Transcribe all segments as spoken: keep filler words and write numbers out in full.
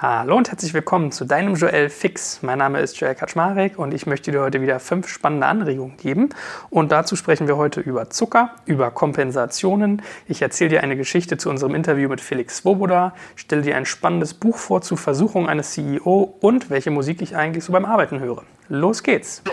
Hallo und herzlich willkommen zu deinem Joel Fix. Mein Name ist Joel Kaczmarek und ich möchte dir heute wieder fünf spannende Anregungen geben. Und dazu sprechen wir heute über Zucker, über Kompensationen. Ich erzähle dir eine Geschichte zu unserem Interview mit Felix Svoboda, stelle dir ein spannendes Buch vor zu Versuchung eines C E O und welche Musik ich eigentlich so beim Arbeiten höre. Los geht's!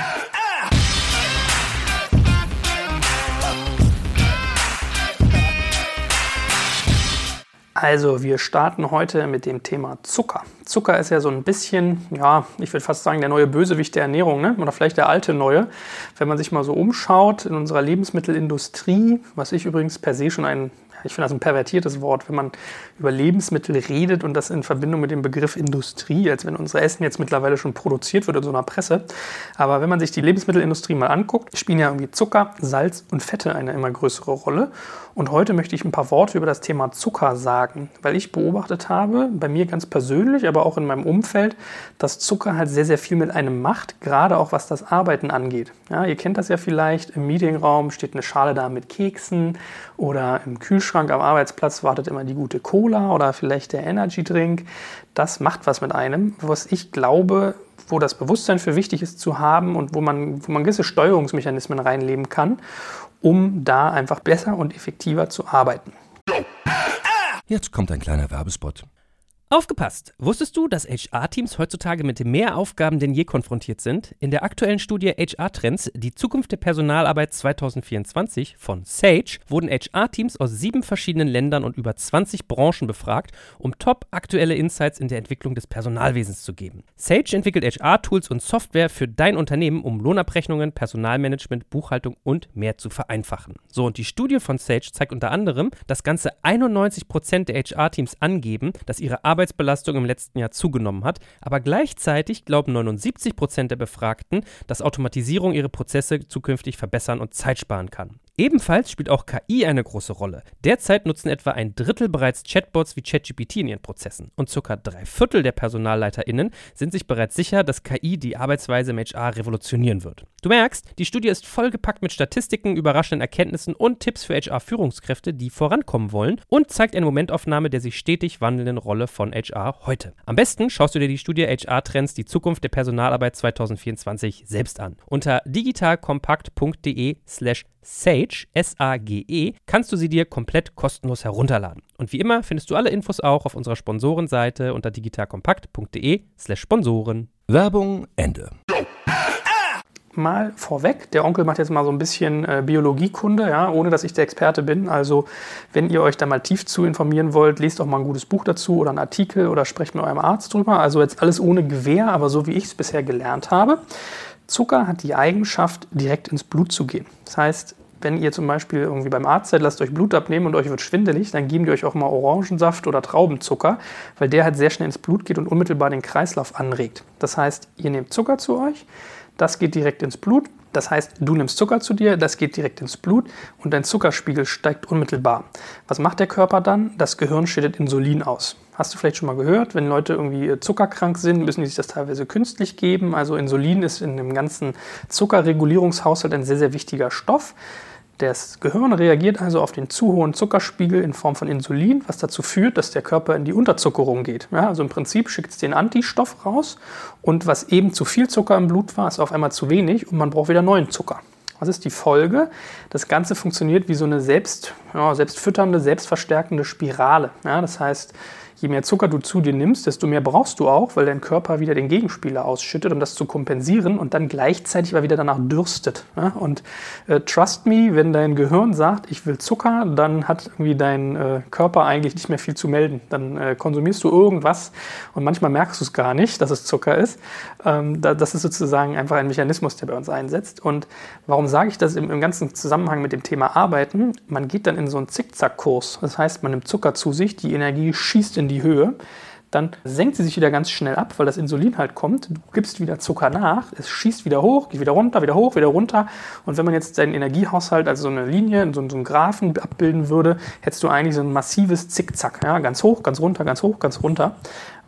Also, wir starten heute mit dem Thema Zucker. Zucker ist ja so ein bisschen, ja, ich würde fast sagen, der neue Bösewicht der Ernährung, ne? Oder vielleicht der alte neue. Wenn man sich mal so umschaut in unserer Lebensmittelindustrie, was ich übrigens per se schon ein, ich finde das ein pervertiertes Wort, wenn man über Lebensmittel redet und das in Verbindung mit dem Begriff Industrie, als wenn unser Essen jetzt mittlerweile schon produziert wird in so einer Presse. Aber wenn man sich die Lebensmittelindustrie mal anguckt, spielen ja irgendwie Zucker, Salz und Fette eine immer größere Rolle. Und heute möchte ich ein paar Worte über das Thema Zucker sagen, weil ich beobachtet habe, bei mir ganz persönlich, aber auch in meinem Umfeld, dass Zucker halt sehr, sehr viel mit einem macht, gerade auch was das Arbeiten angeht. Ja, ihr kennt das ja vielleicht, im Meetingraum steht eine Schale da mit Keksen oder im Kühlschrank am Arbeitsplatz wartet immer die gute Cola oder vielleicht der Energy-Drink. Das macht was mit einem, was ich glaube, wo das Bewusstsein für wichtig ist zu haben und wo man, wo man gewisse Steuerungsmechanismen reinleben kann, um da einfach besser und effektiver zu arbeiten. Jetzt kommt ein kleiner Werbespot. Aufgepasst! Wusstest du, dass H R-Teams heutzutage mit mehr Aufgaben denn je konfrontiert sind? In der aktuellen Studie H R-Trends, die Zukunft der Personalarbeit zwanzig vierundzwanzig von Sage, wurden H R-Teams aus sieben verschiedenen Ländern und über zwanzig Branchen befragt, um top aktuelle Insights in der Entwicklung des Personalwesens zu geben. Sage entwickelt H R-Tools und Software für dein Unternehmen, um Lohnabrechnungen, Personalmanagement, Buchhaltung und mehr zu vereinfachen. So, und die Studie von Sage zeigt unter anderem, dass ganze einundneunzig Prozent der H R-Teams angeben, dass ihre Arbeit Arbeitsbelastung im letzten Jahr zugenommen hat, aber gleichzeitig glauben neunundsiebzig Prozent der Befragten, dass Automatisierung ihre Prozesse zukünftig verbessern und Zeit sparen kann. Ebenfalls spielt auch K I eine große Rolle. Derzeit nutzen etwa ein Drittel bereits Chatbots wie ChatGPT in ihren Prozessen und ca. drei Viertel der PersonalleiterInnen sind sich bereits sicher, dass K I die Arbeitsweise im H R revolutionieren wird. Du merkst, die Studie ist vollgepackt mit Statistiken, überraschenden Erkenntnissen und Tipps für H R-Führungskräfte, die vorankommen wollen und zeigt eine Momentaufnahme der sich stetig wandelnden Rolle von H R heute. Am besten schaust du dir die Studie H R-Trends, die Zukunft der Personalarbeit zwanzig vierundzwanzig selbst an. Unter digitalkompakt.de slash Sage, S A G E, kannst du sie dir komplett kostenlos herunterladen. Und wie immer findest du alle Infos auch auf unserer Sponsorenseite unter digitalkompakt.de slash Sponsoren. Werbung Ende. Mal vorweg, der Onkel macht jetzt mal so ein bisschen äh, Biologiekunde, ja, ohne dass ich der Experte bin. Also wenn ihr euch da mal tief zu informieren wollt, lest auch mal ein gutes Buch dazu oder einen Artikel oder sprecht mit eurem Arzt drüber. Also jetzt alles ohne Gewehr, aber so wie ich es bisher gelernt habe. Zucker hat die Eigenschaft, direkt ins Blut zu gehen. Das heißt, wenn ihr zum Beispiel irgendwie beim Arzt seid, lasst euch Blut abnehmen und euch wird schwindelig, dann geben die euch auch mal Orangensaft oder Traubenzucker, weil der halt sehr schnell ins Blut geht und unmittelbar den Kreislauf anregt. Das heißt, ihr nehmt Zucker zu euch, das geht direkt ins Blut. Das heißt, du nimmst Zucker zu dir, das geht direkt ins Blut und dein Zuckerspiegel steigt unmittelbar. Was macht der Körper dann? Das Gehirn schüttet Insulin aus. Hast du vielleicht schon mal gehört, wenn Leute irgendwie zuckerkrank sind, müssen die sich das teilweise künstlich geben. Also Insulin ist in dem ganzen Zuckerregulierungshaushalt ein sehr, sehr wichtiger Stoff. Das Gehirn reagiert also auf den zu hohen Zuckerspiegel in Form von Insulin, was dazu führt, dass der Körper in die Unterzuckerung geht. Ja, also im Prinzip schickt es den Antistoff raus und was eben zu viel Zucker im Blut war, ist auf einmal zu wenig und man braucht wieder neuen Zucker. Was ist die Folge? Das Ganze funktioniert wie so eine selbst, ja, selbstfütternde, selbstverstärkende Spirale. Ja, das heißt, je mehr Zucker du zu dir nimmst, desto mehr brauchst du auch, weil dein Körper wieder den Gegenspieler ausschüttet, um das zu kompensieren und dann gleichzeitig aber wieder danach dürstet. Ja? Und äh, trust me, wenn dein Gehirn sagt, ich will Zucker, dann hat irgendwie dein äh, Körper eigentlich nicht mehr viel zu melden. Dann äh, konsumierst du irgendwas und manchmal merkst du es gar nicht, dass es Zucker ist. Ähm, da, das ist sozusagen einfach ein Mechanismus, der bei uns einsetzt. Und warum sage ich das im, im ganzen Zusammenhang mit dem Thema Arbeiten? Man geht dann in so einen Zickzackkurs. Das heißt, man nimmt Zucker zu sich, die Energie schießt in die Höhe, dann senkt sie sich wieder ganz schnell ab, weil das Insulin halt kommt. Du gibst wieder Zucker nach, es schießt wieder hoch, geht wieder runter, wieder hoch, wieder runter. Und wenn man jetzt deinen Energiehaushalt, also so eine Linie, so, so einen Graphen abbilden würde, hättest du eigentlich so ein massives Zickzack. Ja? Ganz hoch, ganz runter, ganz hoch, ganz runter.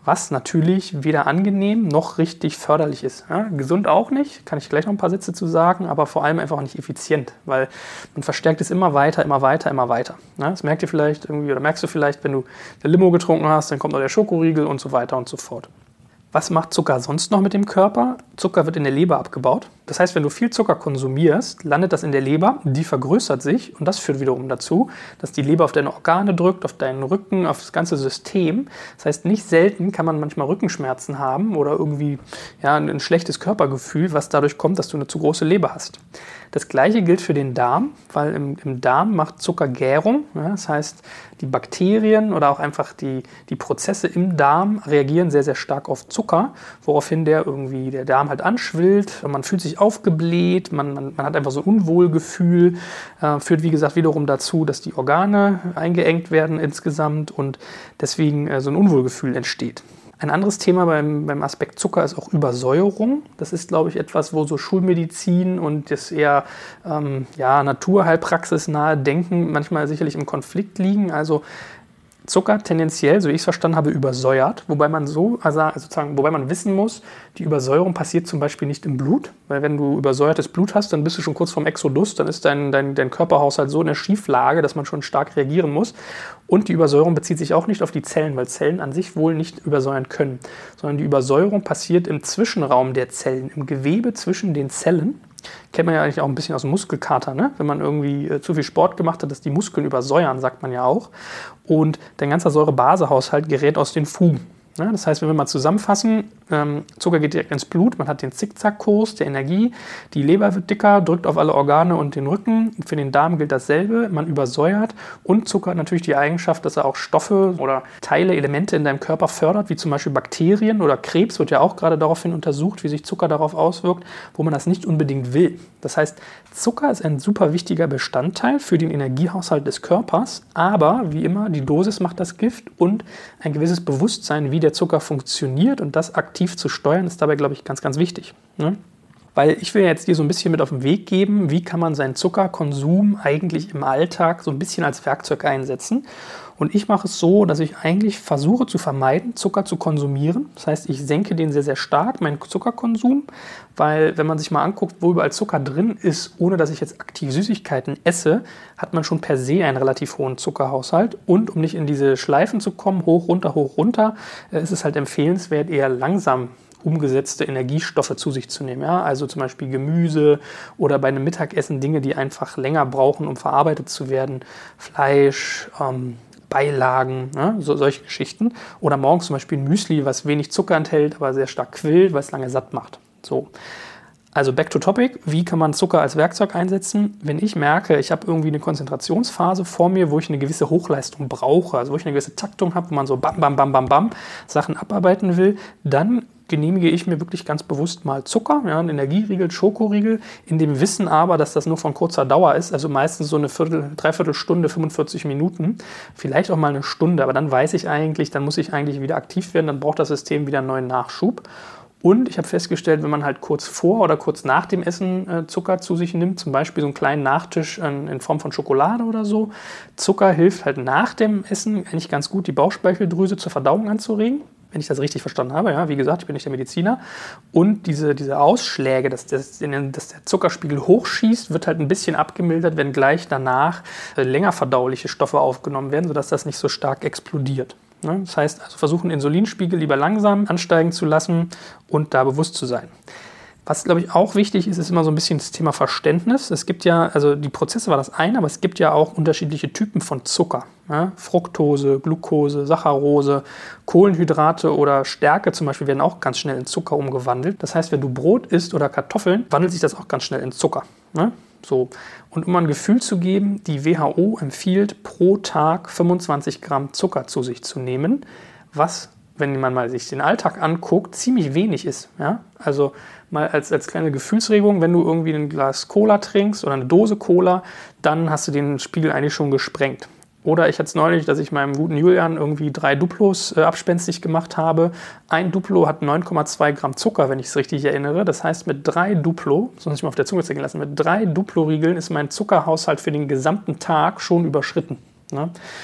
was natürlich weder angenehm noch richtig förderlich ist. Ja, gesund auch nicht, kann ich gleich noch ein paar Sätze zu sagen, aber vor allem einfach nicht effizient, weil man verstärkt es immer weiter, immer weiter, immer weiter. Ja, das merkt ihr vielleicht irgendwie oder merkst du vielleicht, wenn du eine Limo getrunken hast, dann kommt noch der Schokoriegel und so weiter und so fort. Was macht Zucker sonst noch mit dem Körper? Zucker wird in der Leber abgebaut. Das heißt, wenn du viel Zucker konsumierst, landet das in der Leber, die vergrößert sich und das führt wiederum dazu, dass die Leber auf deine Organe drückt, auf deinen Rücken, auf das ganze System. Das heißt, nicht selten kann man manchmal Rückenschmerzen haben oder irgendwie ja, ein schlechtes Körpergefühl, was dadurch kommt, dass du eine zu große Leber hast. Das Gleiche gilt für den Darm, weil im, im Darm macht Zucker Gärung. Ja, das heißt, die Bakterien oder auch einfach die, die Prozesse im Darm reagieren sehr, sehr stark auf Zucker, woraufhin der irgendwie der Darm halt anschwillt. Man fühlt sich aufgebläht, man, man, man hat einfach so ein Unwohlgefühl, äh, führt wie gesagt wiederum dazu, dass die Organe eingeengt werden insgesamt und deswegen äh, so ein Unwohlgefühl entsteht. Ein anderes Thema beim, beim Aspekt Zucker ist auch Übersäuerung. Das ist, glaube ich, etwas, wo so Schulmedizin und das eher ähm, ja, naturheilpraxisnahe Denken manchmal sicherlich im Konflikt liegen. Also Zucker tendenziell, so wie ich es verstanden habe, übersäuert, wobei man so, also sozusagen, wobei man wissen muss, die Übersäuerung passiert zum Beispiel nicht im Blut, weil wenn du übersäuertes Blut hast, dann bist du schon kurz vorm Exodus, dann ist dein, dein, dein Körperhaushalt so in der Schieflage, dass man schon stark reagieren muss. Und die Übersäuerung bezieht sich auch nicht auf die Zellen, weil Zellen an sich wohl nicht übersäuern können, sondern die Übersäuerung passiert im Zwischenraum der Zellen, im Gewebe zwischen den Zellen. Kennt man ja eigentlich auch ein bisschen aus dem Muskelkater, ne? Wenn man irgendwie äh, zu viel Sport gemacht hat, dass die Muskeln übersäuern, sagt man ja auch. Und dein ganzer Säurebasehaushalt gerät aus den Fugen. Ja, das heißt, wenn wir mal zusammenfassen, ähm, Zucker geht direkt ins Blut, man hat den Zickzackkurs der Energie, die Leber wird dicker, drückt auf alle Organe und den Rücken. Für den Darm gilt dasselbe, man übersäuert und Zucker hat natürlich die Eigenschaft, dass er auch Stoffe oder Teile, Elemente in deinem Körper fördert, wie zum Beispiel Bakterien oder Krebs wird ja auch gerade daraufhin untersucht, wie sich Zucker darauf auswirkt, wo man das nicht unbedingt will. Das heißt, Zucker ist ein super wichtiger Bestandteil für den Energiehaushalt des Körpers, aber wie immer, die Dosis macht das Gift und ein gewisses Bewusstsein, wie der Zucker funktioniert und das aktiv zu steuern, ist dabei, glaube ich, ganz, ganz wichtig. Ne? Weil ich will jetzt dir so ein bisschen mit auf den Weg geben, wie kann man seinen Zuckerkonsum eigentlich im Alltag so ein bisschen als Werkzeug einsetzen. Und ich mache es so, dass ich eigentlich versuche zu vermeiden, Zucker zu konsumieren. Das heißt, ich senke den sehr, sehr stark, meinen Zuckerkonsum, weil wenn man sich mal anguckt, wo überall Zucker drin ist, ohne dass ich jetzt aktiv Süßigkeiten esse, hat man schon per se einen relativ hohen Zuckerhaushalt. Und um nicht in diese Schleifen zu kommen, hoch, runter, hoch, runter, ist es halt empfehlenswert, eher langsam umgesetzte Energiestoffe zu sich zu nehmen. Ja? Also zum Beispiel Gemüse oder bei einem Mittagessen Dinge, die einfach länger brauchen, um verarbeitet zu werden. Fleisch, ähm, Beilagen, ne? So, solche Geschichten. Oder morgens zum Beispiel ein Müsli, was wenig Zucker enthält, aber sehr stark quillt, weil es lange satt macht. So. Also back to topic, wie kann man Zucker als Werkzeug einsetzen? Wenn ich merke, ich habe irgendwie eine Konzentrationsphase vor mir, wo ich eine gewisse Hochleistung brauche, also wo ich eine gewisse Taktung habe, wo man so bam, bam, bam, bam, bam Sachen abarbeiten will, dann genehmige ich mir wirklich ganz bewusst mal Zucker, ja, einen Energieriegel, Schokoriegel, in dem Wissen aber, dass das nur von kurzer Dauer ist, also meistens so eine Viertel, Dreiviertelstunde, fünfundvierzig Minuten, vielleicht auch mal eine Stunde, aber dann weiß ich eigentlich, dann muss ich eigentlich wieder aktiv werden, dann braucht das System wieder einen neuen Nachschub. Und ich habe festgestellt, wenn man halt kurz vor oder kurz nach dem Essen äh, Zucker zu sich nimmt, zum Beispiel so einen kleinen Nachtisch äh, in Form von Schokolade oder so, Zucker hilft halt nach dem Essen eigentlich ganz gut, die Bauchspeicheldrüse zur Verdauung anzuregen, wenn ich das richtig verstanden habe. Ja, wie gesagt, ich bin nicht der Mediziner. Und diese, diese Ausschläge, dass, das, dass der Zuckerspiegel hochschießt, wird halt ein bisschen abgemildert, wenn gleich danach äh, länger verdauliche Stoffe aufgenommen werden, sodass das nicht so stark explodiert. Das heißt, also versuchen, Insulinspiegel lieber langsam ansteigen zu lassen und da bewusst zu sein. Was, glaube ich, auch wichtig ist, ist immer so ein bisschen das Thema Verständnis. Es gibt ja, also die Prozesse war das eine, aber es gibt ja auch unterschiedliche Typen von Zucker. Ja? Fructose, Glucose, Saccharose, Kohlenhydrate oder Stärke zum Beispiel werden auch ganz schnell in Zucker umgewandelt. Das heißt, wenn du Brot isst oder Kartoffeln, wandelt sich das auch ganz schnell in Zucker. Ne? So. Und um mal ein Gefühl zu geben, die W H O empfiehlt pro Tag fünfundzwanzig Gramm Zucker zu sich zu nehmen, was, wenn man mal sich den Alltag anguckt, ziemlich wenig ist. Ja? Also mal als, als kleine Gefühlsregung, wenn du irgendwie ein Glas Cola trinkst oder eine Dose Cola, dann hast du den Spiegel eigentlich schon gesprengt. Oder ich hatte es neulich, dass ich meinem guten Julian irgendwie drei Duplos äh, abspenstig gemacht habe. Ein Duplo hat neun Komma zwei Gramm Zucker, wenn ich es richtig erinnere. Das heißt, mit drei Duplo, das muss ich mal auf der Zunge zergehen lassen, mit drei Duplo-Riegeln ist mein Zuckerhaushalt für den gesamten Tag schon überschritten. Ne?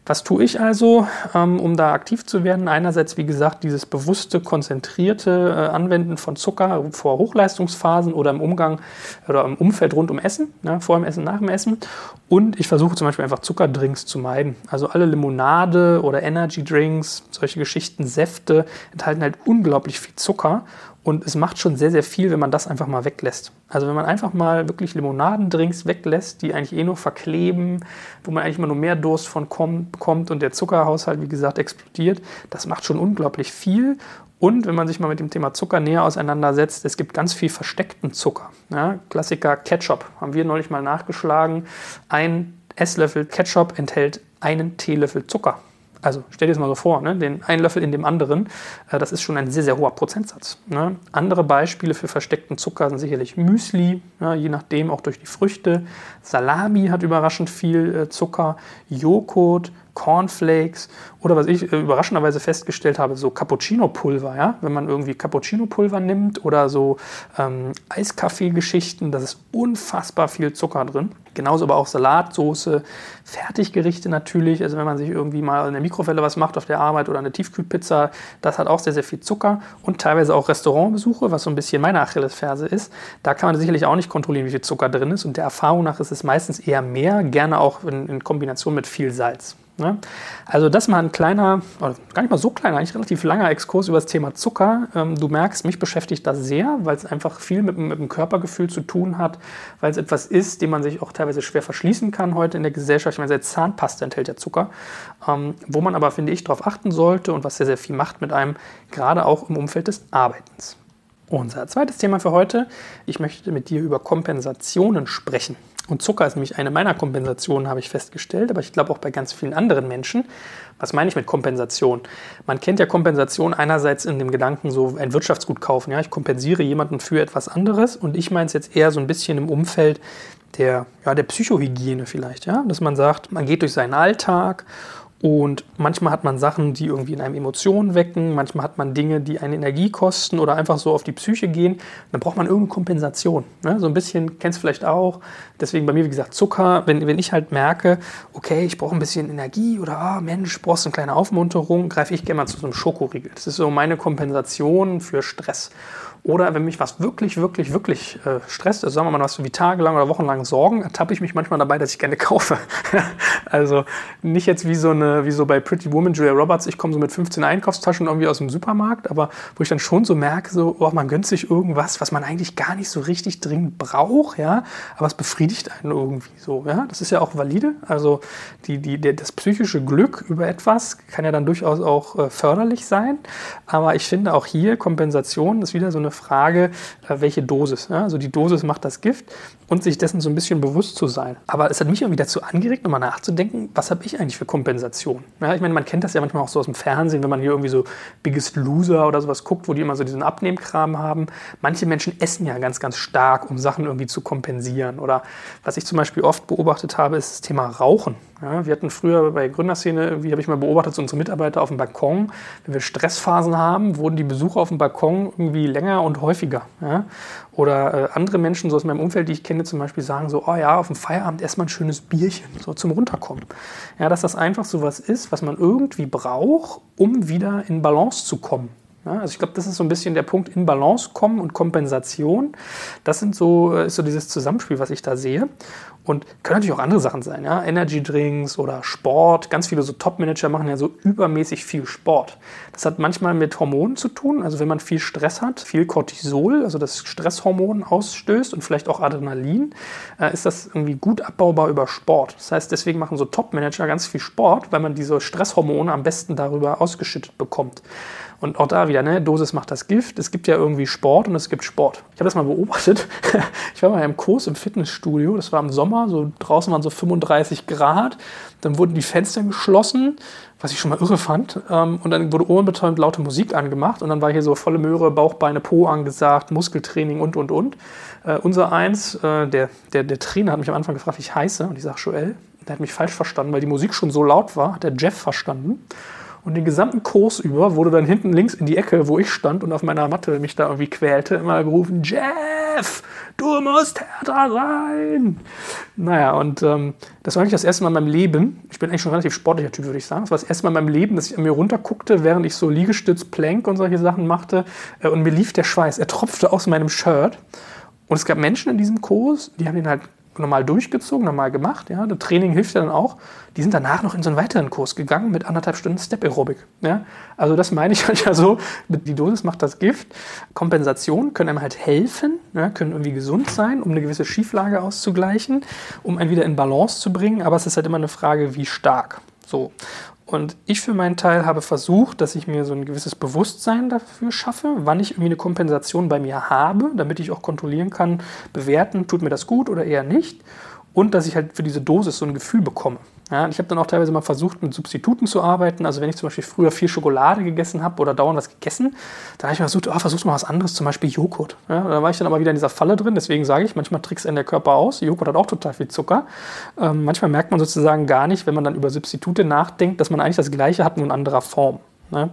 Was tue ich also, ähm, um da aktiv zu werden? Einerseits, wie gesagt, dieses bewusste, konzentrierte äh, Anwenden von Zucker vor Hochleistungsphasen oder im Umgang oder im Umfeld rund um Essen, ne, vor dem Essen, nach dem Essen. Und ich versuche zum Beispiel einfach Zuckerdrinks zu meiden. Also alle Limonade oder Energy Drinks, solche Geschichten, Säfte enthalten halt unglaublich viel Zucker. Und es macht schon sehr, sehr viel, wenn man das einfach mal weglässt. Also wenn man einfach mal wirklich Limonadendrinks weglässt, die eigentlich eh nur verkleben, wo man eigentlich immer nur mehr Durst von bekommt und der Zuckerhaushalt, wie gesagt, explodiert, das macht schon unglaublich viel. Und wenn man sich mal mit dem Thema Zucker näher auseinandersetzt, es gibt ganz viel versteckten Zucker. Ja, Klassiker Ketchup, haben wir neulich mal nachgeschlagen. Ein Esslöffel Ketchup enthält einen Teelöffel Zucker. Also stell dir das mal so vor, ne? Den einen Löffel in dem anderen, äh, das ist schon ein sehr, sehr hoher Prozentsatz. Ne? Andere Beispiele für versteckten Zucker sind sicherlich Müsli, ja, je nachdem auch durch die Früchte. Salami hat überraschend viel äh, Zucker, Joghurt, Cornflakes oder was ich äh, überraschenderweise festgestellt habe, so Cappuccino-Pulver. Ja? Wenn man irgendwie Cappuccino-Pulver nimmt oder so ähm, Eiskaffee-Geschichten, da ist unfassbar viel Zucker drin. Genauso aber auch Salatsoße, Fertiggerichte natürlich. Also wenn man sich irgendwie mal in der Mikrowelle was macht auf der Arbeit oder eine Tiefkühlpizza, das hat auch sehr, sehr viel Zucker. Und teilweise auch Restaurantbesuche, was so ein bisschen meine Achillesferse ist. Da kann man sicherlich auch nicht kontrollieren, wie viel Zucker drin ist. Und der Erfahrung nach ist es meistens eher mehr, gerne auch in, in Kombination mit viel Salz. Ja, also das mal ein kleiner, oder gar nicht mal so kleiner, eigentlich relativ langer Exkurs über das Thema Zucker. Ähm, du merkst, mich beschäftigt das sehr, weil es einfach viel mit, mit dem Körpergefühl zu tun hat, weil es etwas ist, dem man sich auch teilweise schwer verschließen kann heute in der Gesellschaft. Ich meine, selbst Zahnpasta enthält ja Zucker, ähm, wo man aber, finde ich, darauf achten sollte und was sehr, sehr viel macht mit einem, gerade auch im Umfeld des Arbeitens. Unser zweites Thema für heute, ich möchte mit dir über Kompensationen sprechen. Und Zucker ist nämlich eine meiner Kompensationen, habe ich festgestellt, aber ich glaube auch bei ganz vielen anderen Menschen. Was meine ich mit Kompensation? Man kennt ja Kompensation einerseits in dem Gedanken, so ein Wirtschaftsgut kaufen. Ja? Ich kompensiere jemanden für etwas anderes und ich meine es jetzt eher so ein bisschen im Umfeld der, ja, der Psychohygiene vielleicht. Ja? Dass man sagt, man geht durch seinen Alltag und manchmal hat man Sachen, die irgendwie in einem Emotionen wecken, manchmal hat man Dinge, die eine Energie kosten oder einfach so auf die Psyche gehen. Dann braucht man irgendeine Kompensation. Ne? So ein bisschen, kennst du vielleicht auch, deswegen bei mir, wie gesagt, Zucker. Wenn, wenn ich halt merke, okay, ich brauche ein bisschen Energie oder ah, Mensch, brauchst du eine kleine Aufmunterung, greife ich gerne mal zu so einem Schokoriegel. Das ist so meine Kompensation für Stress. Oder wenn mich was wirklich, wirklich, wirklich äh, stresst, also sagen wir mal, was wie tagelang oder wochenlang Sorgen, ertappe ich mich manchmal dabei, dass ich gerne kaufe. Also nicht jetzt wie so eine, wie so bei Pretty Woman, Julia Roberts, ich komme so mit fünfzehn Einkaufstaschen irgendwie aus dem Supermarkt, aber wo ich dann schon so merke, so, oh, man gönnt sich irgendwas, was man eigentlich gar nicht so richtig dringend braucht, ja, aber es befriedigt einen irgendwie so, ja. Das ist ja auch valide. Also die, die, der, das psychische Glück über etwas kann ja dann durchaus auch äh, förderlich sein. Aber ich finde auch hier Kompensation ist wieder so eine Frage, welche Dosis. Ja? Also die Dosis macht das Gift und sich dessen so ein bisschen bewusst zu sein. Aber es hat mich irgendwie dazu angeregt, nochmal nachzudenken, was habe ich eigentlich für Kompensation? Ja, ich meine, man kennt das ja manchmal auch so aus dem Fernsehen, wenn man hier irgendwie so Biggest Loser oder sowas guckt, wo die immer so diesen Abnehmkram haben. Manche Menschen essen ja ganz, ganz stark, um Sachen irgendwie zu kompensieren. Oder was ich zum Beispiel oft beobachtet habe, ist das Thema Rauchen. Ja, wir hatten früher bei Gründerszene, irgendwie habe ich mal beobachtet, so unsere Mitarbeiter auf dem Balkon, wenn wir Stressphasen haben, wurden die Besuche auf dem Balkon irgendwie länger und häufiger. Ja? Oder äh, andere Menschen so aus meinem Umfeld, die ich kenne, zum Beispiel sagen so, oh ja, auf dem Feierabend erstmal ein schönes Bierchen, so zum Runterkommen. Ja, dass das einfach so was ist, was man irgendwie braucht, um wieder in Balance zu kommen. Ja, also ich glaube, das ist so ein bisschen der Punkt, in Balance kommen und Kompensation. Das sind so, ist so dieses Zusammenspiel, was ich da sehe. Und können natürlich auch andere Sachen sein, ja, Energy Drinks oder Sport. Ganz viele so Top-Manager machen ja so übermäßig viel Sport. Das hat manchmal mit Hormonen zu tun. Also wenn man viel Stress hat, viel Cortisol, also das Stresshormon ausstößt und vielleicht auch Adrenalin, äh, ist das irgendwie gut abbaubar über Sport. Das heißt, deswegen machen so Top-Manager ganz viel Sport, weil man diese Stresshormone am besten darüber ausgeschüttet bekommt. Und auch da wieder, ne, Dosis macht das Gift. Es gibt ja irgendwie Sport und es gibt Sport. Ich habe das mal beobachtet. Ich war mal im Kurs im Fitnessstudio. Das war im Sommer, so draußen waren so fünfunddreißig Grad. Dann wurden die Fenster geschlossen, was ich schon mal irre fand. Und dann wurde ohrenbetäubend laute Musik angemacht. Und dann war hier so volle Möhre, Bauch, Beine, Po angesagt, Muskeltraining und, und, und. Uh, unser eins, uh, der, der, der Trainer hat mich am Anfang gefragt, wie ich heiße. Und ich sage Joel. Der hat mich falsch verstanden, weil die Musik schon so laut war. Hat der Jeff verstanden. Und den gesamten Kurs über wurde dann hinten links in die Ecke, wo ich stand und auf meiner Matte mich da irgendwie quälte, immer gerufen, Jeff, du musst härter sein. Naja, und ähm, das war eigentlich das erste Mal in meinem Leben, ich bin eigentlich schon ein relativ sportlicher Typ, würde ich sagen, das war das erste Mal in meinem Leben, dass ich an mir runterguckte, während ich so Liegestütz, Plank und solche Sachen machte äh, und mir lief der Schweiß, er tropfte aus meinem Shirt. Und es gab Menschen in diesem Kurs, die haben den halt normal durchgezogen, normal gemacht. Ja. Das Training hilft ja dann auch. Die sind danach noch in so einen weiteren Kurs gegangen mit anderthalb Stunden Step-Aerobic. Ja. Also das meine ich halt ja so, die Dosis macht das Gift. Kompensationen können einem halt helfen, ja, können irgendwie gesund sein, um eine gewisse Schieflage auszugleichen, um einen wieder in Balance zu bringen. Aber es ist halt immer eine Frage, wie stark. So. Und ich für meinen Teil habe versucht, dass ich mir so ein gewisses Bewusstsein dafür schaffe, wann ich irgendwie eine Kompensation bei mir habe, damit ich auch kontrollieren kann, bewerten, tut mir das gut oder eher nicht. Und dass ich halt für diese Dosis so ein Gefühl bekomme. Ja, ich habe dann auch teilweise mal versucht, mit Substituten zu arbeiten. Also wenn ich zum Beispiel früher viel Schokolade gegessen habe oder dauernd was gegessen, dann habe ich versucht, oh, versuchst mal was anderes, zum Beispiel Joghurt. Ja, da war ich dann aber wieder in dieser Falle drin. Deswegen sage ich, manchmal trickst einen der Körper aus. Joghurt hat auch total viel Zucker. Ähm, manchmal merkt man sozusagen gar nicht, wenn man dann über Substitute nachdenkt, dass man eigentlich das Gleiche hat, nur in anderer Form. Ne?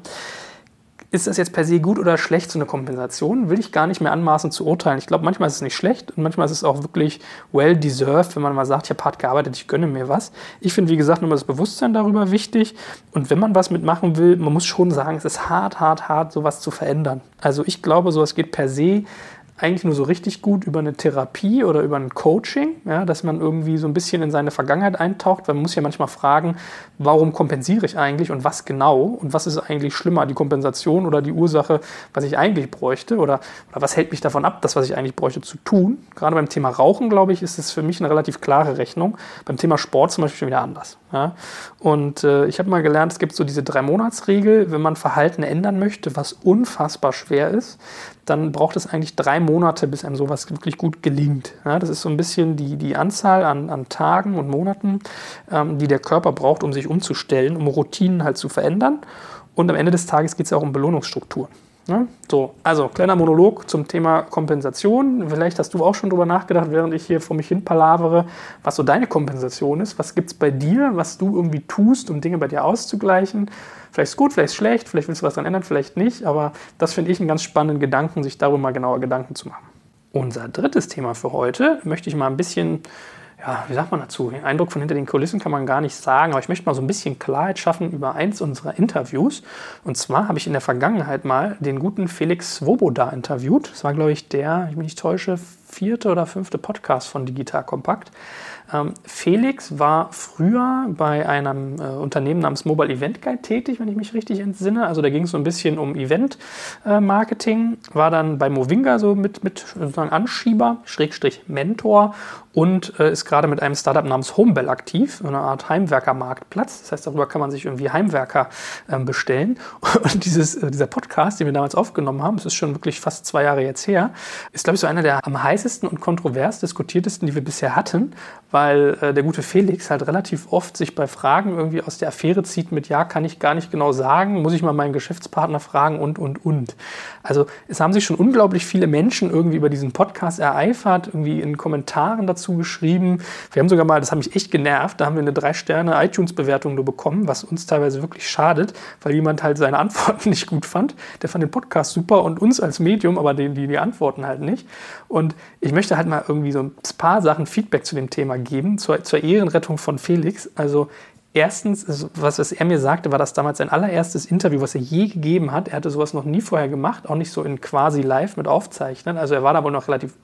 Ist das jetzt per se gut oder schlecht, so eine Kompensation? Will ich gar nicht mehr anmaßen zu urteilen. Ich glaube, manchmal ist es nicht schlecht und manchmal ist es auch wirklich well deserved, wenn man mal sagt, ich habe hart gearbeitet, ich gönne mir was. Ich finde, wie gesagt, nur mal das Bewusstsein darüber wichtig. Und wenn man was mitmachen will, man muss schon sagen, es ist hart, hart, hart, sowas zu verändern. Also ich glaube, sowas geht per se eigentlich nur so richtig gut über eine Therapie oder über ein Coaching, ja, dass man irgendwie so ein bisschen in seine Vergangenheit eintaucht, weil man muss ja manchmal fragen, warum kompensiere ich eigentlich und was genau und was ist eigentlich schlimmer, die Kompensation oder die Ursache, was ich eigentlich bräuchte oder, oder was hält mich davon ab, das, was ich eigentlich bräuchte, zu tun. Gerade beim Thema Rauchen, glaube ich, ist es für mich eine relativ klare Rechnung. Beim Thema Sport zum Beispiel schon wieder anders. Ja. Und äh, ich habe mal gelernt, es gibt so diese Drei-Monats-Regel, wenn man Verhalten ändern möchte, was unfassbar schwer ist, dann braucht es eigentlich drei Monate, bis einem sowas wirklich gut gelingt. Ja, das ist so ein bisschen die, die Anzahl an, an Tagen und Monaten, ähm, die der Körper braucht, um sich umzustellen, um Routinen halt zu verändern. Und am Ende des Tages geht es ja auch um Belohnungsstrukturen. Ja, so, also kleiner Monolog zum Thema Kompensation. Vielleicht hast du auch schon drüber nachgedacht, während ich hier vor mich hin palavere, was so deine Kompensation ist. Was gibt es bei dir, was du irgendwie tust, um Dinge bei dir auszugleichen? Vielleicht ist es gut, vielleicht ist es schlecht, vielleicht willst du was daran ändern, vielleicht nicht. Aber das finde ich einen ganz spannenden Gedanken, sich darüber mal genauer Gedanken zu machen. Unser drittes Thema für heute möchte ich mal ein bisschen, ja, wie sagt man dazu? Den Eindruck von hinter den Kulissen kann man gar nicht sagen, aber ich möchte mal so ein bisschen Klarheit schaffen über eins unserer Interviews. Und zwar habe ich in der Vergangenheit mal den guten Felix Swoboda interviewt. Das war, glaube ich, der, wenn ich mich nicht täusche, vierte oder fünfte Podcast von Digital Kompakt. Ähm, Felix war früher bei einem äh, Unternehmen namens Mobile Event Guide tätig, wenn ich mich richtig entsinne. Also da ging es so ein bisschen um Event-Marketing, äh, war dann bei Movinga so mit, mit sozusagen Anschieber, Schrägstrich Mentor und äh, ist gerade mit einem Startup namens Homebell aktiv, eine Art Heimwerker-Marktplatz. Das heißt, darüber kann man sich irgendwie Heimwerker äh, bestellen. Und dieses, äh, dieser Podcast, den wir damals aufgenommen haben, das ist schon wirklich fast zwei Jahre jetzt her, ist, glaube ich, so einer der am heißesten und kontrovers diskutiertesten, die wir bisher hatten, weil äh, der gute Felix halt relativ oft sich bei Fragen irgendwie aus der Affäre zieht mit, ja, kann ich gar nicht genau sagen, muss ich mal meinen Geschäftspartner fragen und, und, und. Also es haben sich schon unglaublich viele Menschen irgendwie über diesen Podcast ereifert, irgendwie in Kommentaren dazu geschrieben. Wir haben sogar mal, das hat mich echt genervt, da haben wir eine drei Sterne iTunes-Bewertung nur bekommen, was uns teilweise wirklich schadet, weil jemand halt seine Antworten nicht gut fand. Der fand den Podcast super und uns als Medium, aber die, die, die Antworten halt nicht. Und ich möchte halt mal irgendwie so ein paar Sachen Feedback zu dem Thema geben, zur, zur Ehrenrettung von Felix. Also erstens, was, was er mir sagte, war das damals sein allererstes Interview, was er je gegeben hat. Er hatte sowas noch nie vorher gemacht, auch nicht so in quasi live mit Aufzeichnen. Also er war da wohl noch relativ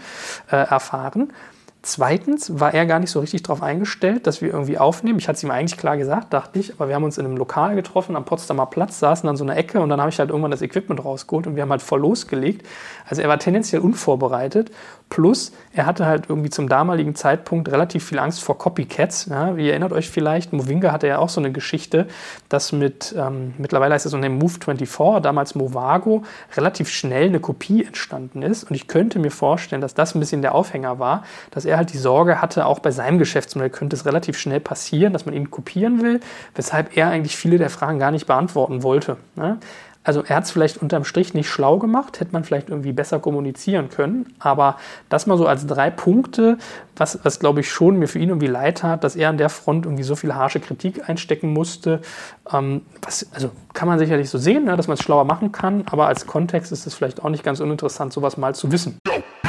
unerfahren. Zweitens war er gar nicht so richtig darauf eingestellt, dass wir irgendwie aufnehmen. Ich hatte es ihm eigentlich klar gesagt, dachte ich, aber wir haben uns in einem Lokal getroffen, am Potsdamer Platz, saßen an so einer Ecke und dann habe ich halt irgendwann das Equipment rausgeholt und wir haben halt voll losgelegt. Also er war tendenziell unvorbereitet, plus er hatte halt irgendwie zum damaligen Zeitpunkt relativ viel Angst vor Copycats. Ja, ihr erinnert euch vielleicht, Movinga hatte ja auch so eine Geschichte, dass mit, ähm, mittlerweile heißt das so eine Move vierundzwanzig, damals Movago, relativ schnell eine Kopie entstanden ist und ich könnte mir vorstellen, dass das ein bisschen der Aufhänger war, dass er halt die Sorge hatte, auch bei seinem Geschäftsmodell könnte es relativ schnell passieren, dass man ihn kopieren will, weshalb er eigentlich viele der Fragen gar nicht beantworten wollte. Ne? Also er hat es vielleicht unterm Strich nicht schlau gemacht, hätte man vielleicht irgendwie besser kommunizieren können. Aber das mal so als drei Punkte, was, was glaube ich schon mir für ihn irgendwie leid hat, dass er an der Front irgendwie so viel harsche Kritik einstecken musste. Ähm, was, also kann man sicherlich so sehen, ne, dass man es schlauer machen kann. Aber als Kontext ist es vielleicht auch nicht ganz uninteressant, sowas mal zu wissen.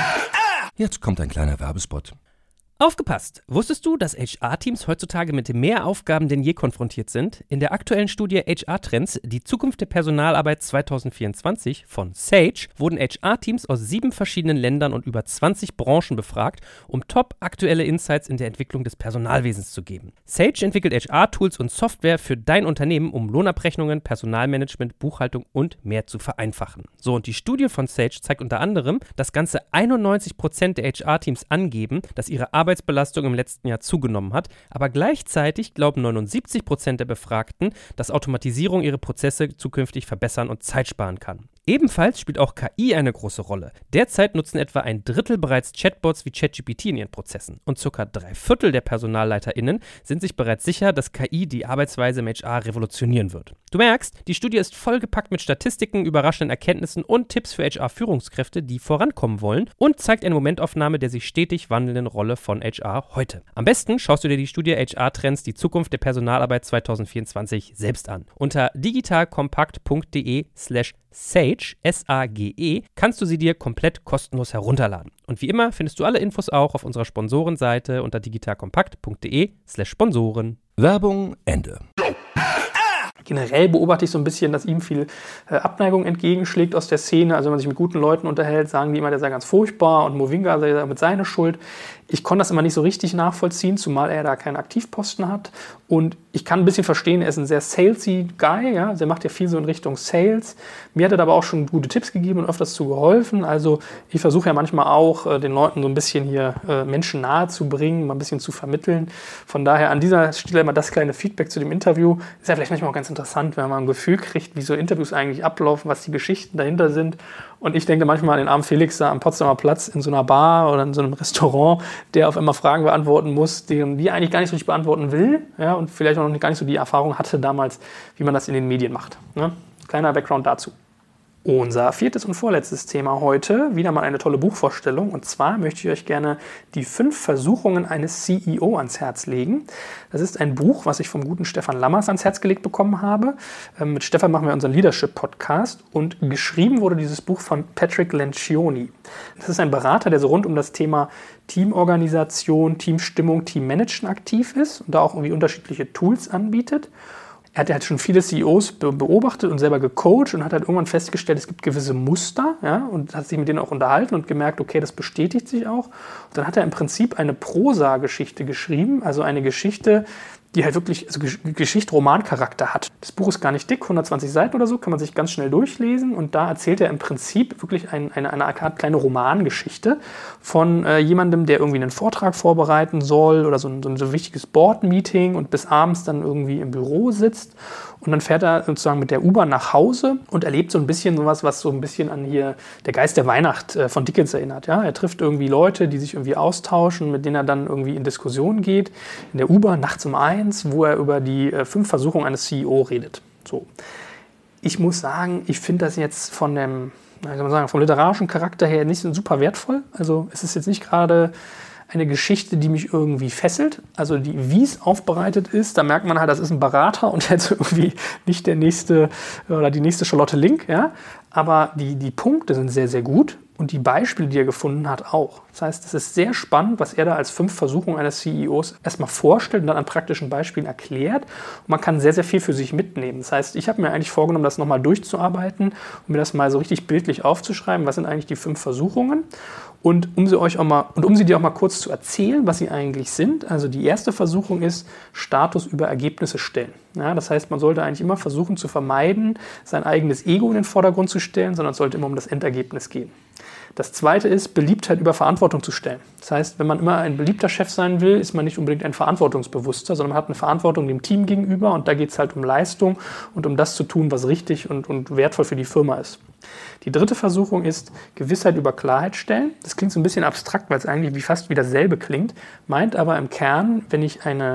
Jetzt kommt ein kleiner Werbespot. Aufgepasst! Wusstest du, dass H R-Teams heutzutage mit mehr Aufgaben denn je konfrontiert sind? In der aktuellen Studie H R-Trends, die Zukunft der Personalarbeit zwanzig vierundzwanzig von Sage, wurden H R-Teams aus sieben verschiedenen Ländern und über zwanzig Branchen befragt, um top aktuelle Insights in der Entwicklung des Personalwesens zu geben. Sage entwickelt H R-Tools und Software für dein Unternehmen, um Lohnabrechnungen, Personalmanagement, Buchhaltung und mehr zu vereinfachen. So, und die Studie von Sage zeigt unter anderem, dass ganze einundneunzig Prozent der H R-Teams angeben, dass ihre Arbeit Arbeitsbelastung im letzten Jahr zugenommen hat, aber gleichzeitig glauben neunundsiebzig Prozent der Befragten, dass Automatisierung ihre Prozesse zukünftig verbessern und Zeit sparen kann. Ebenfalls spielt auch K I eine große Rolle. Derzeit nutzen etwa ein Drittel bereits Chatbots wie ChatGPT in ihren Prozessen und circa drei Viertel der PersonalleiterInnen sind sich bereits sicher, dass K I die Arbeitsweise im H R revolutionieren wird. Du merkst, die Studie ist vollgepackt mit Statistiken, überraschenden Erkenntnissen und Tipps für H R-Führungskräfte, die vorankommen wollen und zeigt eine Momentaufnahme der sich stetig wandelnden Rolle von H R heute. Am besten schaust du dir die Studie H R-Trends, die Zukunft der Personalarbeit zwanzig vierundzwanzig selbst an. Unter digitalkompakt.de slash Sage, S A G E, kannst du sie dir komplett kostenlos herunterladen. Und wie immer findest du alle Infos auch auf unserer Sponsorenseite unter digitalkompakt.de slash Sponsoren. Werbung Ende. Generell beobachte ich so ein bisschen, dass ihm viel äh, Abneigung entgegenschlägt aus der Szene. Also wenn man sich mit guten Leuten unterhält, sagen die immer, der sei ganz furchtbar und Movinga sei damit seine Schuld. Ich konnte das immer nicht so richtig nachvollziehen, zumal er da keinen Aktivposten hat. Und ich kann ein bisschen verstehen, er ist ein sehr salesy Guy, ja, der macht ja viel so in Richtung Sales. Mir hat er aber auch schon gute Tipps gegeben und öfters zu geholfen. Also ich versuche ja manchmal auch, äh, den Leuten so ein bisschen hier äh, Menschen nahe zu bringen, mal ein bisschen zu vermitteln. Von daher an dieser Stelle mal das kleine Feedback zu dem Interview. Ist ja vielleicht manchmal auch ganz interessant, wenn man ein Gefühl kriegt, wie so Interviews eigentlich ablaufen, was die Geschichten dahinter sind. Und ich denke manchmal an den armen Felix da am Potsdamer Platz in so einer Bar oder in so einem Restaurant, der auf einmal Fragen beantworten muss, die er eigentlich gar nicht so richtig beantworten will, ja, und vielleicht auch noch gar nicht so die Erfahrung hatte damals, wie man das in den Medien macht. Ne? Kleiner Background dazu. Unser viertes und vorletztes Thema heute, wieder mal eine tolle Buchvorstellung. Und zwar möchte ich euch gerne die fünf Versuchungen eines C E O ans Herz legen. Das ist ein Buch, was ich vom guten Stefan Lammers ans Herz gelegt bekommen habe. Ähm, mit Stefan machen wir unseren Leadership-Podcast. Und geschrieben wurde dieses Buch von Patrick Lencioni. Das ist ein Berater, der so rund um das Thema Teamorganisation, Teamstimmung, Teammanagen aktiv ist und da auch irgendwie unterschiedliche Tools anbietet. Er hat halt schon viele C E Os beobachtet und selber gecoacht und hat halt irgendwann festgestellt, es gibt gewisse Muster, ja, und hat sich mit denen auch unterhalten und gemerkt, okay, das bestätigt sich auch. Und dann hat er im Prinzip eine Prosa-Geschichte geschrieben, also eine Geschichte, die halt wirklich also Geschichte-Roman-Charakter hat. Das Buch ist gar nicht dick, hundertzwanzig Seiten oder so, kann man sich ganz schnell durchlesen. Und da erzählt er im Prinzip wirklich ein, eine, eine Art kleine Romangeschichte von äh, jemandem, der irgendwie einen Vortrag vorbereiten soll oder so ein, so ein so wichtiges Board-Meeting und bis abends dann irgendwie im Büro sitzt. Und dann fährt er sozusagen mit der U-Bahn nach Hause und erlebt so ein bisschen sowas, was so ein bisschen an hier der Geist der Weihnacht äh, von Dickens erinnert. Ja? Er trifft irgendwie Leute, die sich irgendwie austauschen, mit denen er dann irgendwie in Diskussionen geht. In der U-Bahn nachts um eins, wo er über die äh, fünf Versuchungen eines C E O redet. So. Ich muss sagen, ich finde das jetzt von dem, wie soll man sagen, vom literarischen Charakter her nicht so super wertvoll. Also es ist jetzt nicht gerade eine Geschichte, die mich irgendwie fesselt. Also die, wie es aufbereitet ist, da merkt man halt, das ist ein Berater und jetzt irgendwie nicht der nächste oder die nächste Charlotte Link, ja. Aber die, die Punkte sind sehr, sehr gut und die Beispiele, die er gefunden hat, auch. Das heißt, es ist sehr spannend, was er da als fünf Versuchungen eines C E Os erstmal vorstellt und dann an praktischen Beispielen erklärt. Und man kann sehr, sehr viel für sich mitnehmen. Das heißt, ich habe mir eigentlich vorgenommen, das nochmal durchzuarbeiten und mir das mal so richtig bildlich aufzuschreiben. Was sind eigentlich die fünf Versuchungen? Und um sie euch auch mal und um sie dir auch mal kurz zu erzählen, was sie eigentlich sind. Also die erste Versuchung ist Status über Ergebnisse stellen. Ja, das heißt, man sollte eigentlich immer versuchen zu vermeiden, sein eigenes Ego in den Vordergrund zu stellen, sondern es sollte immer um das Endergebnis gehen. Das zweite ist, Beliebtheit über Verantwortung zu stellen. Das heißt, wenn man immer ein beliebter Chef sein will, ist man nicht unbedingt ein Verantwortungsbewusster, sondern man hat eine Verantwortung dem Team gegenüber und da geht es halt um Leistung und um das zu tun, was richtig und, und wertvoll für die Firma ist. Die dritte Versuchung ist Gewissheit über Klarheit stellen. Das klingt so ein bisschen abstrakt, weil es eigentlich wie fast wie dasselbe klingt, meint aber im Kern, wenn ich eine,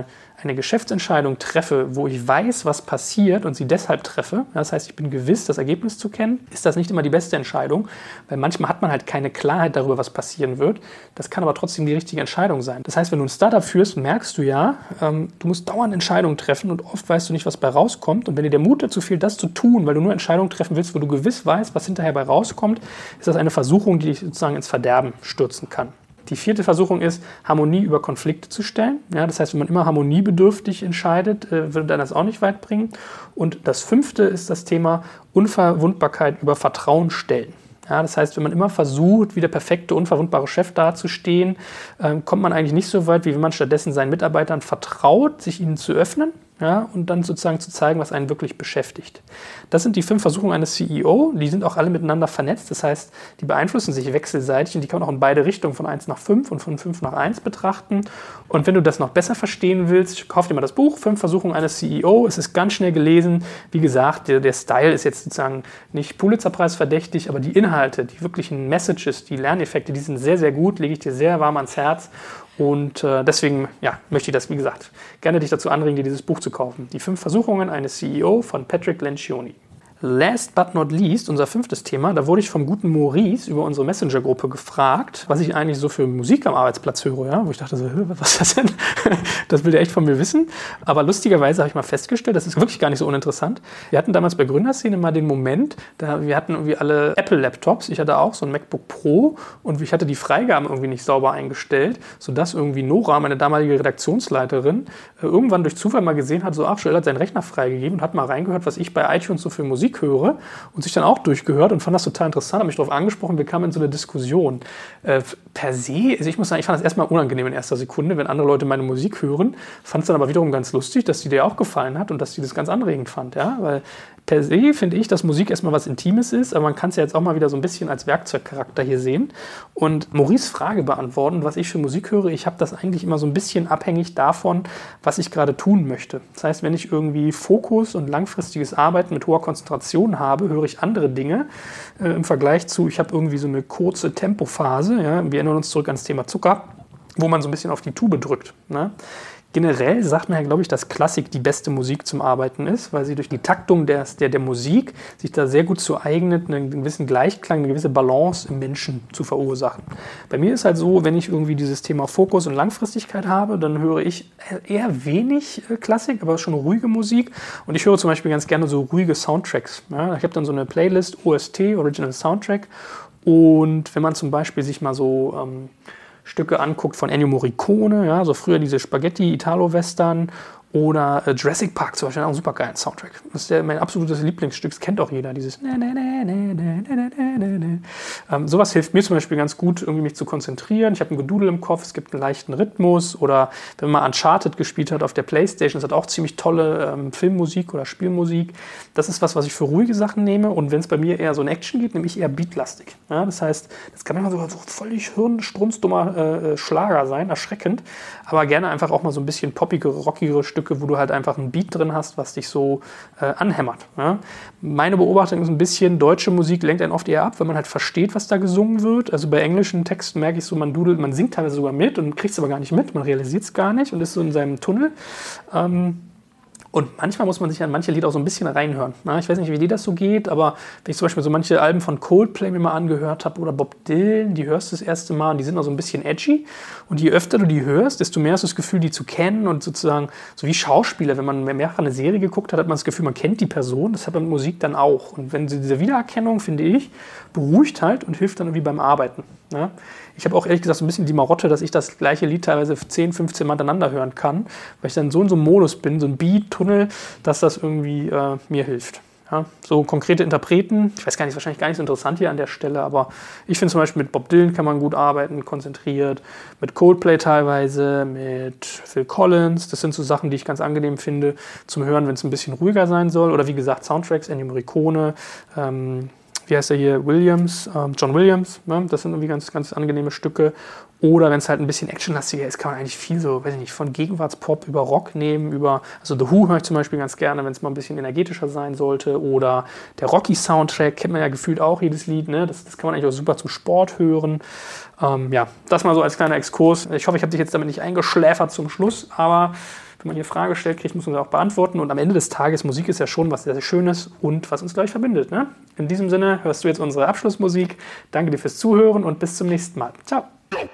eine Geschäftsentscheidung treffe, wo ich weiß, was passiert und sie deshalb treffe, das heißt, ich bin gewiss, das Ergebnis zu kennen, ist das nicht immer die beste Entscheidung, weil manchmal hat man halt keine Klarheit darüber, was passieren wird. Das kann aber trotzdem die richtige Entscheidung sein. Das heißt, wenn du ein Startup führst, merkst du ja, ähm, du musst dauernd Entscheidungen treffen und oft weißt du nicht, was bei rauskommt. Und wenn dir der Mut dazu fehlt, das zu tun, weil du nur Entscheidungen treffen willst, wo du gewiss weißt, was hinterher bei rauskommt, ist das eine Versuchung, die dich sozusagen ins Verderben stürzen kann. Die vierte Versuchung ist, Harmonie über Konflikte zu stellen. Ja, das heißt, wenn man immer harmoniebedürftig entscheidet, äh, würde dann das auch nicht weit bringen. Und das fünfte ist das Thema Unverwundbarkeit über Vertrauen stellen. Ja, das heißt, wenn man immer versucht, wie der perfekte, unverwundbare Chef dazustehen, äh, kommt man eigentlich nicht so weit, wie wenn man stattdessen seinen Mitarbeitern vertraut, sich ihnen zu öffnen. Ja, und dann sozusagen zu zeigen, was einen wirklich beschäftigt. Das sind die fünf Versuchungen eines C E O. Die sind auch alle miteinander vernetzt. Das heißt, die beeinflussen sich wechselseitig und die kann man auch in beide Richtungen von eins nach fünf und von fünf nach eins betrachten. Und wenn du das noch besser verstehen willst, kauf dir mal das Buch, fünf Versuchungen eines C E O. Es ist ganz schnell gelesen. Wie gesagt, der, der Style ist jetzt sozusagen nicht Pulitzerpreis verdächtig, aber die Inhalte, die wirklichen Messages, die Lerneffekte, die sind sehr, sehr gut, lege ich dir sehr warm ans Herz. Und äh, deswegen ja, möchte ich das, wie gesagt, gerne dich dazu anregen, dir dieses Buch zu kaufen. Die fünf Versuchungen eines C E O von Patrick Lencioni. Last but not least, unser fünftes Thema, da wurde ich vom guten Maurice über unsere Messenger-Gruppe gefragt, was ich eigentlich so für Musik am Arbeitsplatz höre, ja? Wo ich dachte so, was ist das denn? Das will der echt von mir wissen. Aber lustigerweise habe ich mal festgestellt, das ist wirklich gar nicht so uninteressant. Wir hatten damals bei Gründerszene mal den Moment, da wir hatten irgendwie alle Apple-Laptops, ich hatte auch so ein MacBook Pro und ich hatte die Freigaben irgendwie nicht sauber eingestellt, sodass irgendwie Nora, meine damalige Redaktionsleiterin, irgendwann durch Zufall mal gesehen hat, so, ach, Joel hat seinen Rechner freigegeben und hat mal reingehört, was ich bei iTunes so für Musik höre und sich dann auch durchgehört und fand das total interessant, habe mich darauf angesprochen, wir kamen in so eine Diskussion. Äh, per se, also ich muss sagen, ich fand das erstmal unangenehm in erster Sekunde, wenn andere Leute meine Musik hören, fand es dann aber wiederum ganz lustig, dass die dir auch gefallen hat und dass die das ganz anregend fand, ja, weil per se finde ich, dass Musik erstmal was Intimes ist, aber man kann es ja jetzt auch mal wieder so ein bisschen als Werkzeugcharakter hier sehen und Maurice Frage beantworten, was ich für Musik höre. Ich habe das eigentlich immer so ein bisschen abhängig davon, was ich gerade tun möchte. Das heißt, wenn ich irgendwie Fokus und langfristiges Arbeiten mit hoher Konzentration habe, höre ich andere Dinge äh, im Vergleich zu, ich habe irgendwie so eine kurze Tempophase, ja, wir erinnern uns zurück ans Thema Zucker, wo man so ein bisschen auf die Tube drückt, ne? Generell sagt man ja, glaube ich, dass Klassik die beste Musik zum Arbeiten ist, weil sie durch die Taktung der, der, der Musik sich da sehr gut zu eignet, einen gewissen Gleichklang, eine gewisse Balance im Menschen zu verursachen. Bei mir ist halt so, wenn ich irgendwie dieses Thema Fokus und Langfristigkeit habe, dann höre ich eher wenig Klassik, aber schon ruhige Musik. Und ich höre zum Beispiel ganz gerne so ruhige Soundtracks. Ja, ich habe dann so eine Playlist, O S T, Original Soundtrack. Und wenn man zum Beispiel sich mal so ähm, Stücke anguckt von Ennio Morricone, ja, so früher diese Spaghetti-Italo-Western oder äh, Jurassic Park zum Beispiel, auch ein super geiler Soundtrack. Das ist der, mein absolutes Lieblingsstück, das kennt auch jeder, dieses ne, ne, ne, ne, ne, ne, ne, ne. Ähm, sowas hilft mir zum Beispiel ganz gut, irgendwie mich zu konzentrieren. Ich habe ein Gedudel im Kopf, es gibt einen leichten Rhythmus oder wenn man Uncharted gespielt hat auf der Playstation, das hat auch ziemlich tolle ähm, Filmmusik oder Spielmusik. Das ist was, was ich für ruhige Sachen nehme und wenn es bei mir eher so in Action geht, nehme ich eher beatlastig. Ja, das heißt, das kann manchmal so, so völlig hirnstrunzdummer äh, Schlager sein, erschreckend, aber gerne einfach auch mal so ein bisschen poppige, rockigere Stücke, wo du halt einfach ein Beat drin hast, was dich so äh, anhämmert. Ja? Meine Beobachtung ist ein bisschen, deutsche Musik lenkt einen oft eher ab, wenn man halt versteht, was da gesungen wird. Also bei englischen Texten merke ich so, man dudelt, man singt teilweise sogar mit und kriegt es aber gar nicht mit, man realisiert es gar nicht und ist so in seinem Tunnel. Ähm, Und manchmal muss man sich an manche Lieder auch so ein bisschen reinhören. Na, ich weiß nicht, wie dir das so geht, aber wenn ich zum Beispiel so manche Alben von Coldplay mir mal angehört habe oder Bob Dylan, die hörst du das erste Mal und die sind auch so ein bisschen edgy. Und je öfter du die hörst, desto mehr hast du das Gefühl, die zu kennen und sozusagen, so wie Schauspieler, wenn man mehrfach eine Serie geguckt hat, hat man das Gefühl, man kennt die Person. Das hat man mit Musik dann auch. Und wenn diese Wiedererkennung, finde ich, beruhigt halt und hilft dann irgendwie beim Arbeiten. Ja? Ich habe auch ehrlich gesagt so ein bisschen die Marotte, dass ich das gleiche Lied teilweise zehn, fünfzehn Mal hintereinander hören kann, weil ich dann so in so einem Modus bin, so ein Beat-Tunnel, dass das irgendwie äh, mir hilft. Ja? So konkrete Interpreten, ich weiß gar nicht, ist wahrscheinlich gar nicht so interessant hier an der Stelle, aber ich finde zum Beispiel mit Bob Dylan kann man gut arbeiten, konzentriert, mit Coldplay teilweise, mit Phil Collins, das sind so Sachen, die ich ganz angenehm finde zum Hören, wenn es ein bisschen ruhiger sein soll, oder wie gesagt Soundtracks, Ennio Morricone, ähm, wie heißt er hier, Williams, ähm, John Williams, ne? Das sind irgendwie ganz, ganz angenehme Stücke. Oder wenn es halt ein bisschen actionlastiger ist, kann man eigentlich viel so, weiß ich nicht, von Gegenwartspop über Rock nehmen, über, also The Who höre ich zum Beispiel ganz gerne, wenn es mal ein bisschen energetischer sein sollte. Oder der Rocky-Soundtrack, kennt man ja gefühlt auch jedes Lied, ne? Das, das kann man eigentlich auch super zum Sport hören. Ähm, ja, das mal so als kleiner Exkurs. Ich hoffe, ich habe dich jetzt damit nicht eingeschläfert zum Schluss, aber Wenn man hier Fragen stellt, kriegt, muss man sie auch beantworten. Und am Ende des Tages, Musik ist ja schon was sehr, sehr Schönes und was uns gleich verbindet. Ne? In diesem Sinne hörst du jetzt unsere Abschlussmusik. Danke dir fürs Zuhören und bis zum nächsten Mal. Ciao.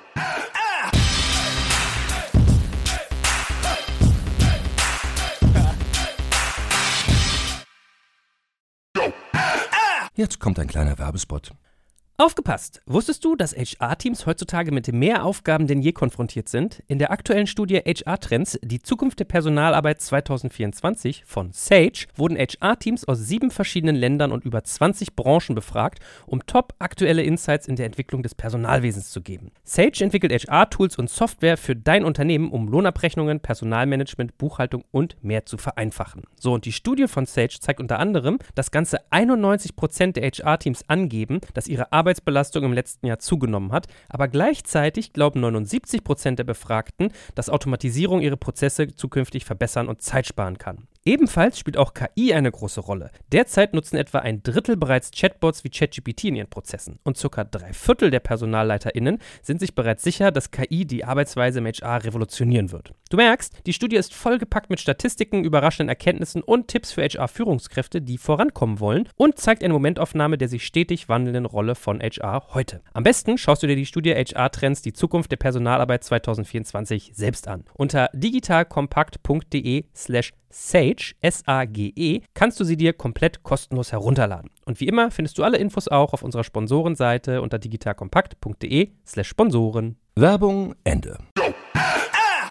Jetzt kommt ein kleiner Werbespot. Aufgepasst! Wusstest du, dass H R-Teams heutzutage mit mehr Aufgaben denn je konfrontiert sind? In der aktuellen Studie H R-Trends, die Zukunft der Personalarbeit zwanzig vierundzwanzig von Sage, wurden H R-Teams aus sieben verschiedenen Ländern und über zwanzig Branchen befragt, um top aktuelle Insights in der Entwicklung des Personalwesens zu geben. Sage entwickelt H R-Tools und Software für dein Unternehmen, um Lohnabrechnungen, Personalmanagement, Buchhaltung und mehr zu vereinfachen. So, und die Studie von Sage zeigt unter anderem, dass ganze einundneunzig Prozent der H R-Teams angeben, dass ihre Arbeit Arbeitsbelastung im letzten Jahr zugenommen hat, aber gleichzeitig glauben neunundsiebzig Prozent der Befragten, dass Automatisierung ihre Prozesse zukünftig verbessern und Zeit sparen kann. Ebenfalls spielt auch K I eine große Rolle. Derzeit nutzen etwa ein Drittel bereits Chatbots wie ChatGPT in ihren Prozessen und circa drei Viertel der PersonalleiterInnen sind sich bereits sicher, dass K I die Arbeitsweise im H R revolutionieren wird. Du merkst, die Studie ist vollgepackt mit Statistiken, überraschenden Erkenntnissen und Tipps für H R-Führungskräfte, die vorankommen wollen und zeigt eine Momentaufnahme der sich stetig wandelnden Rolle von H R heute. Am besten schaust du dir die Studie H R-Trends, die Zukunft der Personalarbeit zwanzig vierundzwanzig selbst an. Unter digitalkompakt.de slash Sage, S A G E, kannst du sie dir komplett kostenlos herunterladen. Und wie immer findest du alle Infos auch auf unserer Sponsorenseite unter digitalkompakt.de slash Sponsoren. Werbung Ende.